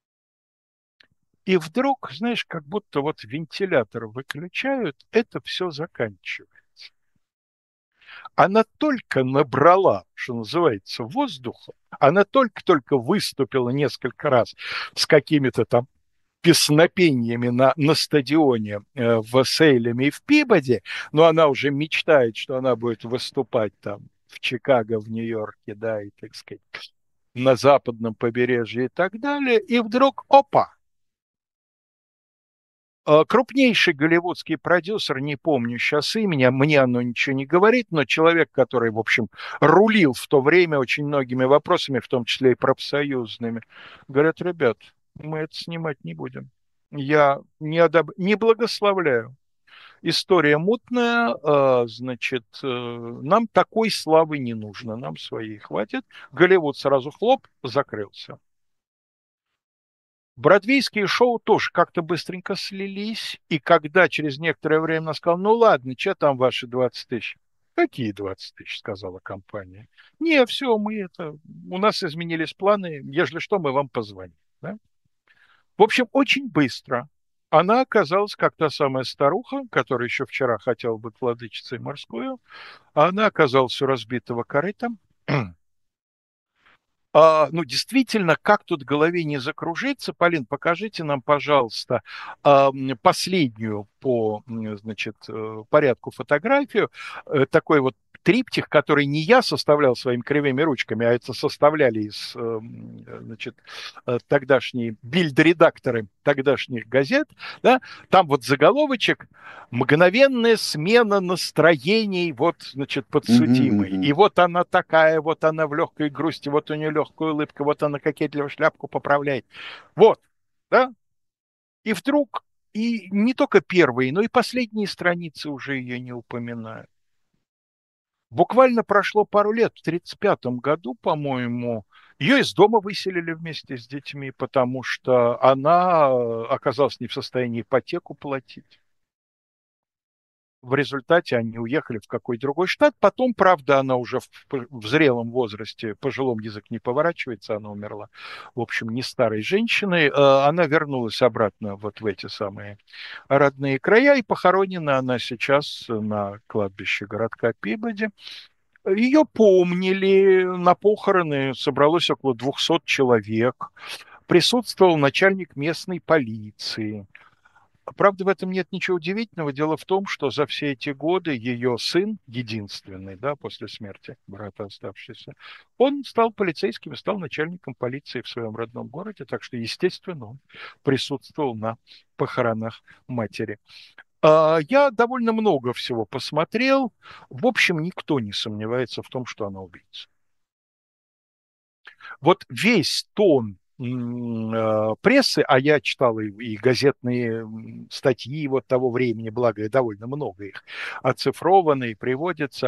И вдруг, знаешь, как будто вот вентилятор выключают, это все заканчивается. Она только набрала, что называется, воздуха, она только-только выступила несколько раз с какими-то там песнопениями на стадионе в Сейлеме и в Пибоди, но она уже мечтает, что она будет выступать там в Чикаго, в Нью-Йорке, да, и, так сказать, на западном побережье и так далее, и вдруг, опа, крупнейший голливудский продюсер, не помню сейчас имени, мне оно ничего не говорит, но человек, который, в общем, рулил в то время очень многими вопросами, в том числе и профсоюзными, говорят, ребят, мы это снимать не будем. Я не благословляю. История мутная, значит, нам такой славы не нужно, нам своей хватит. Голливуд сразу хлоп, закрылся. Бродвейские шоу тоже как-то быстренько слились, и когда через некоторое время она сказала, ну ладно, что там ваши 20 тысяч? Какие 20 тысяч, сказала компания. Не, все, у нас изменились планы, если что, мы вам позвоним. Да? В общем, очень быстро она оказалась, как та самая старуха, которая еще вчера хотела быть владычицей морскую, а она оказалась у разбитого корыта. Ну, действительно, как тут в голове не закружиться? Полин, покажите нам, пожалуйста, последнюю по, значит, порядку фотографию. Такой вот триптих, который не я составлял своими кривыми ручками, а это составляли значит, тогдашние бильд-редакторы тогдашних газет. Да? Там вот заголовочек «Мгновенная смена настроений вот, значит, подсудимой». И вот она такая, вот она в легкой грусти, вот у нее легкая улыбка, вот она кокетливо шляпку поправляет. Вот, да? И вдруг, и не только первые, но и последние страницы уже ее не упоминают. Буквально прошло пару лет, в 1935 году, по-моему, ее из дома выселили вместе с детьми, потому что она оказалась не в состоянии ипотеку платить. В результате они уехали в какой-то другой штат. Потом, правда, она уже в зрелом возрасте, пожилом язык не поворачивается, она умерла, в общем, не старой женщиной. Она вернулась обратно вот в эти самые родные края, и похоронена она сейчас на кладбище городка Пибоди. Ее помнили, на похороны собралось около 200 человек. Присутствовал начальник местной полиции. Правда, в этом нет ничего удивительного. Дело в том, что за все эти годы ее сын, единственный, да, после смерти брата оставшийся, он стал полицейским, стал начальником полиции в своем родном городе, так что, естественно, он присутствовал на похоронах матери. Я довольно много всего посмотрел. В общем, никто не сомневается в том, что она убийца. Вот весь тон прессы, а я читал и газетные статьи вот того времени, благо довольно много их оцифровано и приводится,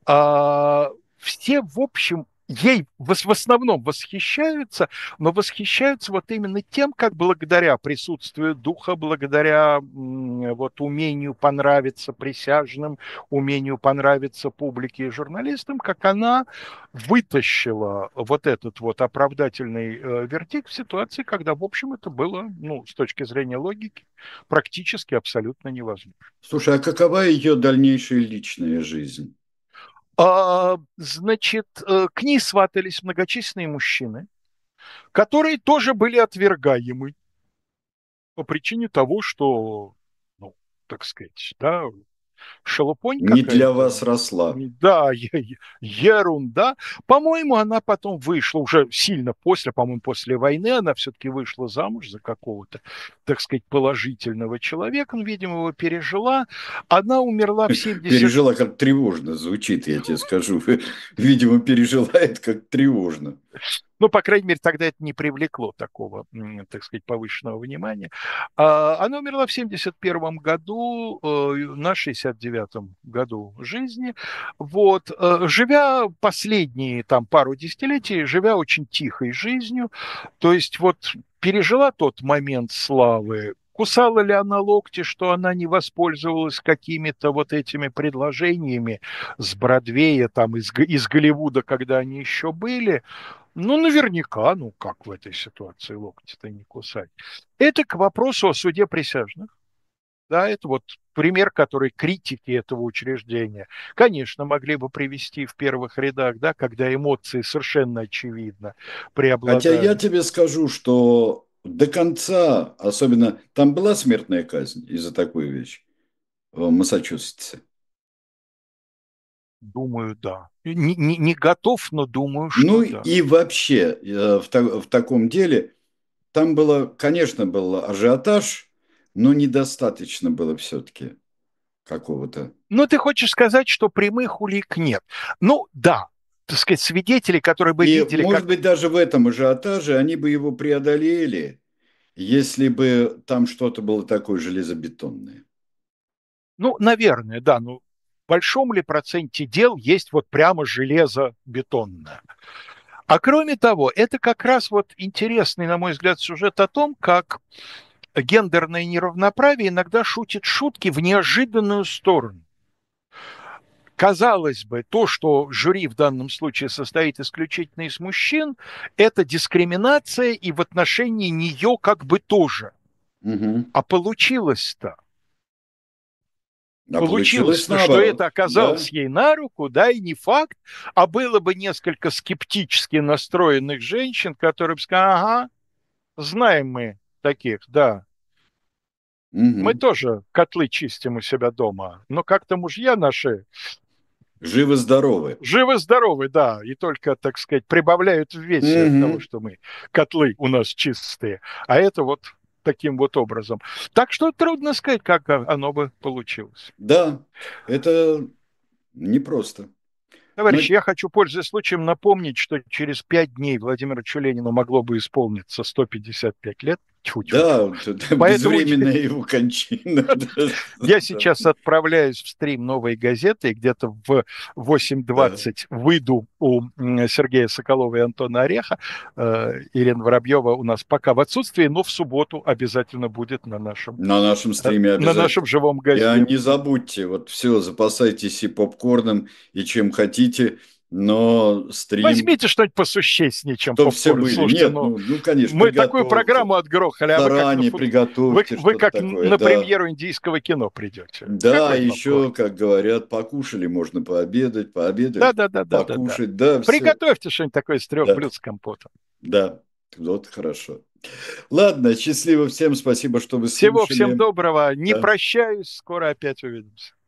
все, в общем, ей в основном восхищаются, но восхищаются вот именно тем, как благодаря присутствию духа, благодаря вот умению понравиться присяжным, умению понравиться публике и журналистам, как она вытащила вот этот вот оправдательный вердикт в ситуации, когда, в общем, это было, ну, с точки зрения логики, практически абсолютно невозможно. Слушай, а какова ее дальнейшая личная жизнь? Значит, к ней сватались многочисленные мужчины, которые тоже были отвергаемы по причине того, что, ну, так сказать, да, шелупонь Не для какая-то. вас росла. Да, ерунда. По-моему, она потом вышла уже сильно после, по-моему, после войны, она все-таки вышла замуж за какого-то, так сказать, положительного человека. Ну, видимо, его пережила. Она умерла в 70... Пережила, как тревожно звучит, я тебе скажу. Видимо, пережила это как тревожно. Ну, по крайней мере, тогда это не привлекло такого, так сказать, повышенного внимания. Она умерла в 1971 году, на 69-м году жизни. Вот. Живя последние там пару десятилетий, живя очень тихой жизнью, то есть вот пережила тот момент славы, кусала ли она локти, что она не воспользовалась какими-то вот этими предложениями с Бродвея, там, из Голливуда, когда они еще были? Ну, наверняка, ну как в этой ситуации локти-то не кусать. Это к вопросу о суде присяжных. Да, это вот пример, который критики этого учреждения, конечно, могли бы привести в первых рядах, да, когда эмоции совершенно очевидно Хотя я преобладают. тебе скажу, что до конца, особенно там была смертная казнь из-за такой вещи в Массачусетсе. Думаю, да. Не готов, но думаю, Ну что да. и вообще в таком деле там было, конечно, был ажиотаж, но недостаточно было все-таки какого-то. Но ты хочешь сказать, что прямых улик нет. Ну, да, так сказать, свидетели, которые бы И, видели, может как... быть, даже в этом ажиотаже они бы его преодолели, если бы там что-то было такое железобетонное. Ну, наверное, да. Ну, в большом ли проценте дел есть вот прямо железобетонное? А кроме того, это как раз вот интересный, на мой взгляд, сюжет о том, как гендерное неравноправие иногда шутит шутки в неожиданную сторону. казалось бы, то, что жюри в данном случае состоит исключительно из мужчин, это дискриминация и в отношении нее как бы тоже. Угу. А получилось-то. А Получилось, получилось что наоборот, это оказалось да. ей на руку, да, и не факт, а было бы несколько скептически настроенных женщин, которые бы сказали, ага, знаем мы таких, да, мы Угу. тоже котлы чистим у себя дома, но как-то мужья наши Живы-здоровы. живы-здоровы, да, и только, так сказать, прибавляют в весе от того, Угу. что мы котлы у нас чистые, а это вот таким вот образом. Так что трудно сказать, как оно бы получилось. Да, это непросто. Но Товарищи, я хочу, пользуясь случаем, напомнить, что через 5 дней Владимиру Ленину могло бы исполниться 155 лет. да, Тьфу-тьфу-тьфу. вот это Поэтому безвременная его кончина. я Да, сейчас отправляюсь в стрим «Новой газеты», и где-то в да. 8:20 выйду у Сергея Соколова и Антона Ореха. Ирина Воробьева у нас пока в отсутствии, но в субботу обязательно будет На нашем стриме на нашем обязательно. живом И госте. не забудьте, вот все, запасайтесь и попкорном, и чем хотите, но стрим, Возьмите что-нибудь посущественнее, чем чтоб все попкорн. были. Слушайте, Нет, ну, конечно, мы такую приготовьте. программу отгрохали, а вы как на Заранее приготовьте вы что-то как такое, на да. премьеру индийского кино придете. Да, Какой попкорн? еще, как говорят, покушали, можно пообедать, пообедали, Да. покушать, да, все, Приготовьте что-нибудь такое из 3 да, блюд с компотом. да, вот хорошо. Ладно, счастливо всем, спасибо, что вы Всего всем слушали. доброго. Не Да. прощаюсь. Скоро опять увидимся.